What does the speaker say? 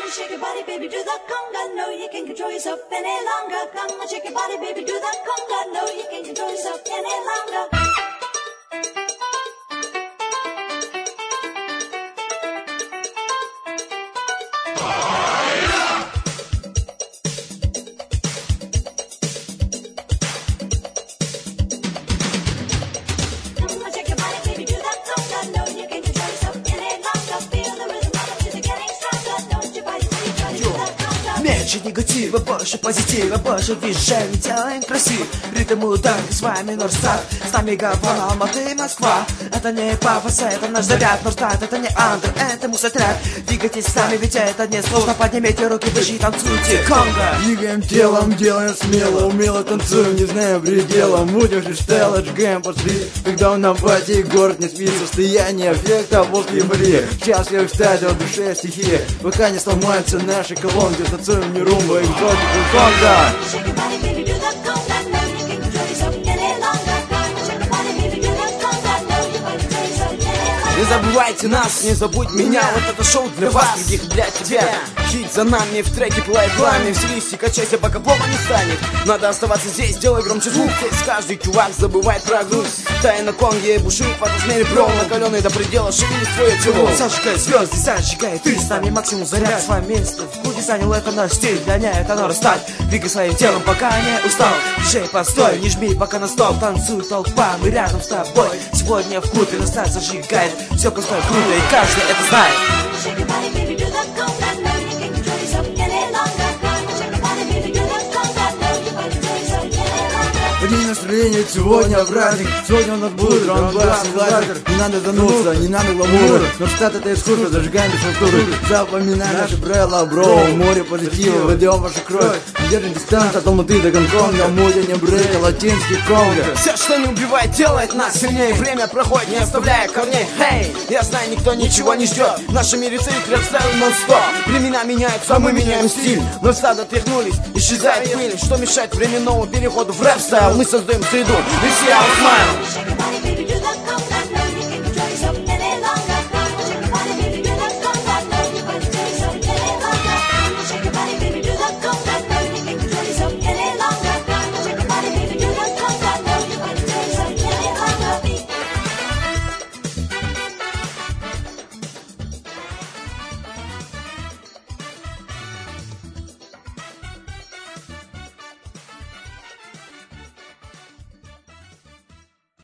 on, shake your body, baby, do the conga. No, you can't control yourself any longer. Come on, shake your body, baby, do the conga. No, you can't control yourself any longer. Меньше негатива, больше позитива, больше движений, делаем красиво. Ритм удар, с вами Норстат, с нами Габон, Алматы, Москва. Это не пафос, это наш заряд, Норстат, это не андер, это мусотряд. Двигайтесь сами, ведь это не сложно, поднимите руки выше и танцуйте конго. Двигаем телом, делаем смело, умело танцуем, не знаем предела. Мутим фристайл, отжигаем пошли. Когда он на пати, город не спит, состояние эффекта после мри. Счастлив стать от душе стихии, пока не сломаются наши колонки. Танцуем не румба, экзотику конго. Не забывайте нас, не забудь меня. Вот это шоу для вас, других для тебя. Хит за нами, в треке плей пламя. Веселись и качайся, пока плохо не станет. Надо оставаться здесь, делай громче звук. Здесь каждый чувак забывает про грусть. Тайна конги бушует в размере брел. Накаленный до предела, шевели свое тело. Зажигай звезды, зажигай ты. С нами максимум заряд, свое место в клубе занял, это наш стиль. Гоняет оно растать, двигай своим телом, пока не устал. Диджей, постой, не жми пока на стоп. Танцуй, толпа, мы рядом с тобой. Сегодня в клубе Норстат зажигает. Все просто круто, и каждый это знает. День настроения сегодня праздник. Сегодня у нас будет драм-бас и лазер. Не надо зануться, не надо гламура. Норстат это искусство, зажигаем фактуру. Запоминай наши правила, бро. Море позитива, ведем вашу кровь. Держим дистанцию от Алматы до Гонконга. Мудя не брейка, латинский конго. Все, что не убивает, делает нас сильнее. Время проходит, не оставляя корней. Эй, я знаю, никто ничего не ждет. В нашем мире царит рэп-стайл нон-стоп. Времена меняются, а мы меняем стиль. Норстат отвернулись, исчезает пыль. Что мешает временному переходу в рэп-стайл? Мы создаем среду, и все смайл.